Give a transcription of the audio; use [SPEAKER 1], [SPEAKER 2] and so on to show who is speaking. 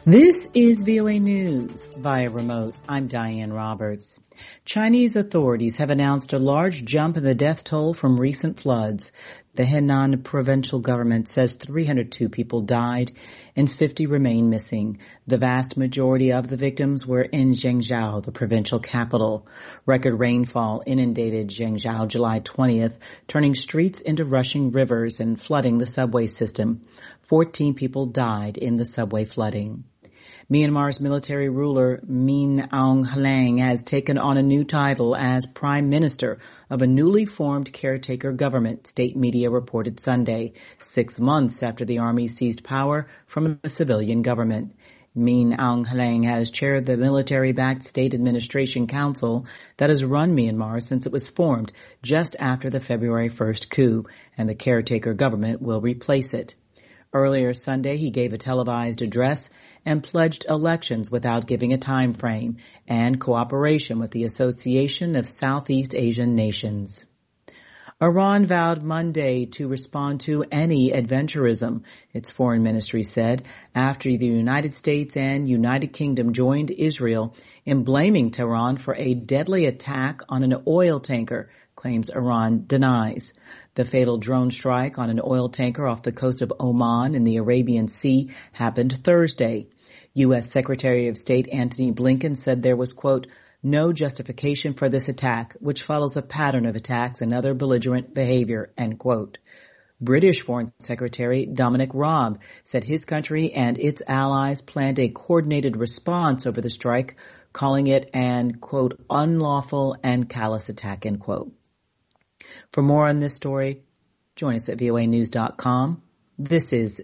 [SPEAKER 1] This is VOA News via remote. I'm Diane Roberts. Chinese authorities have announced a large jump in the death toll from recent floods. The Henan provincial government says 302 people died and 50 remain missing. The vast majority of the victims were in Zhengzhou, the provincial capital. Record rainfall inundated Zhengzhou July 20th, turning streets into rushing rivers and flooding the subway system. 14 people died in the subway flooding. Myanmar's military ruler Min Aung Hlaing has taken on a new title as Prime Minister of a newly formed caretaker government, state media reported Sunday, 6 months after the army seized power from a civilian government. Min Aung Hlaing has chaired the military-backed State Administration Council that has run Myanmar since it was formed just after the February 1st coup, and the caretaker government will replace it. Earlier Sunday, he gave a televised address and pledged elections without giving a time frame and cooperation with the Association of Southeast Asian Nations. Iran vowed Monday to respond to any adventurism, its foreign ministry said, after the United States and United Kingdom joined Israel in blaming Tehran for a deadly attack on an oil tanker, claims Iran denies. The fatal drone strike on an oil tanker off the coast of Oman in the Arabian Sea happened Thursday. U.S. Secretary of State Antony Blinken said there was, quote, no justification for this attack, which follows a pattern of attacks and other belligerent behavior, end quote. British Foreign Secretary Dominic Raab said his country and its allies planned a coordinated response over the strike, calling it an, quote, unlawful and callous attack, end quote. For more on this story, join us at voanews.com. This is